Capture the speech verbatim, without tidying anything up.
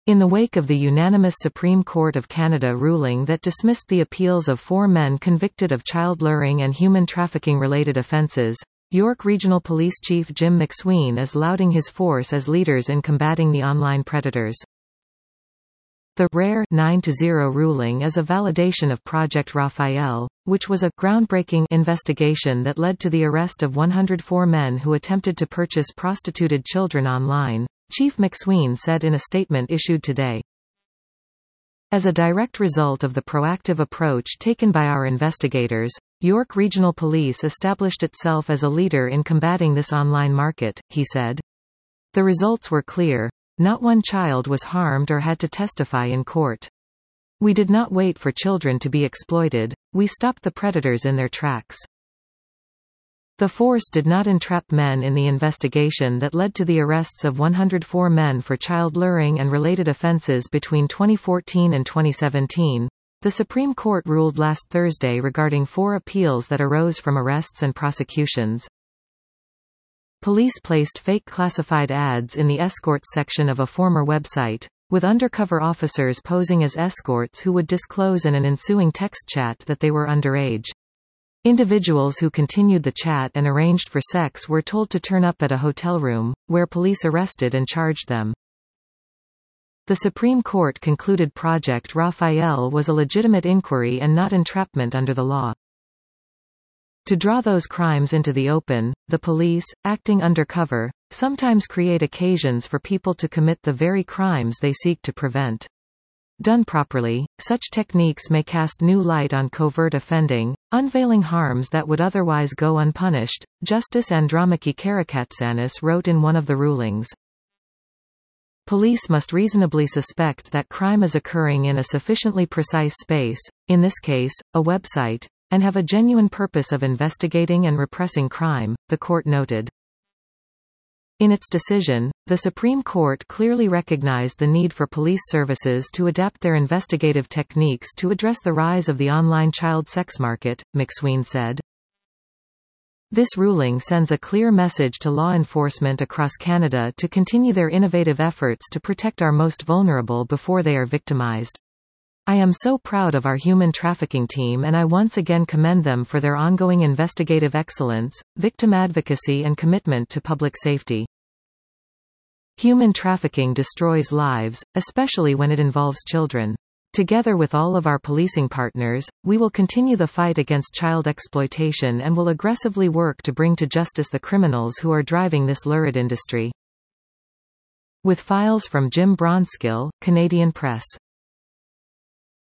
In the wake of the unanimous Supreme Court of Canada ruling that dismissed the appeals of four men convicted of child luring and human trafficking-related offences, York Regional Police Chief Jim McSween is lauding his force as leaders in combating the online predators. The rare nine to zero ruling is a validation of Project Raphael, which was a groundbreaking investigation that led to the arrest of one hundred four men who attempted to purchase prostituted children online, Chief McSween said in a statement issued today. As a direct result of the proactive approach taken by our investigators, York Regional Police established itself as a leader in combating this online market, he said. The results were clear. Not one child was harmed or had to testify in court. We did not wait for children to be exploited, we stopped the predators in their tracks. The force did not entrap men in the investigation that led to the arrests of one hundred four men for child luring and related offences between twenty fourteen and twenty seventeen. The Supreme Court ruled last Thursday regarding four appeals that arose from arrests and prosecutions. Police placed fake classified ads in the escorts section of a former website, with undercover officers posing as escorts who would disclose in an ensuing text chat that they were underage. Individuals who continued the chat and arranged for sex were told to turn up at a hotel room, where police arrested and charged them. The Supreme Court concluded Project Raphael was a legitimate inquiry and not entrapment under the law. To draw those crimes into the open, the police, acting undercover, sometimes create occasions for people to commit the very crimes they seek to prevent. Done properly, such techniques may cast new light on covert offending, unveiling harms that would otherwise go unpunished, Justice Andromache Karakatsanis wrote in one of the rulings. Police must reasonably suspect that crime is occurring in a sufficiently precise space, in this case, a website, and have a genuine purpose of investigating and repressing crime, the court noted. In its decision, the Supreme Court clearly recognized the need for police services to adapt their investigative techniques to address the rise of the online child sex market, McSween said. This ruling sends a clear message to law enforcement across Canada to continue their innovative efforts to protect our most vulnerable before they are victimized. I am so proud of our human trafficking team and I once again commend them for their ongoing investigative excellence, victim advocacy and commitment to public safety. Human trafficking destroys lives, especially when it involves children. Together with all of our policing partners, we will continue the fight against child exploitation and will aggressively work to bring to justice the criminals who are driving this lurid industry. With files from Jim Bronskill, Canadian Press.